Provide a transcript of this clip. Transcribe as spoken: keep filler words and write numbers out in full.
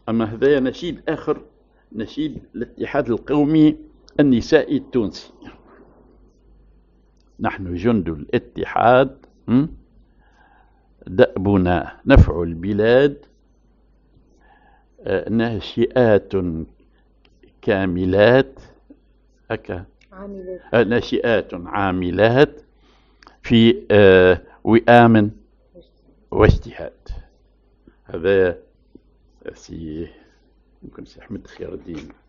أما هذا نشيد آخر، نشيد الاتحاد القومي النسائي التونسي. نحن جند الاتحاد دأبنا نفع البلاد، ناشئات كاملات أكا عاملات. ناشئات عاملات في وئام واجتهاد. هذا سي ممكن سي أحمد خير الدين.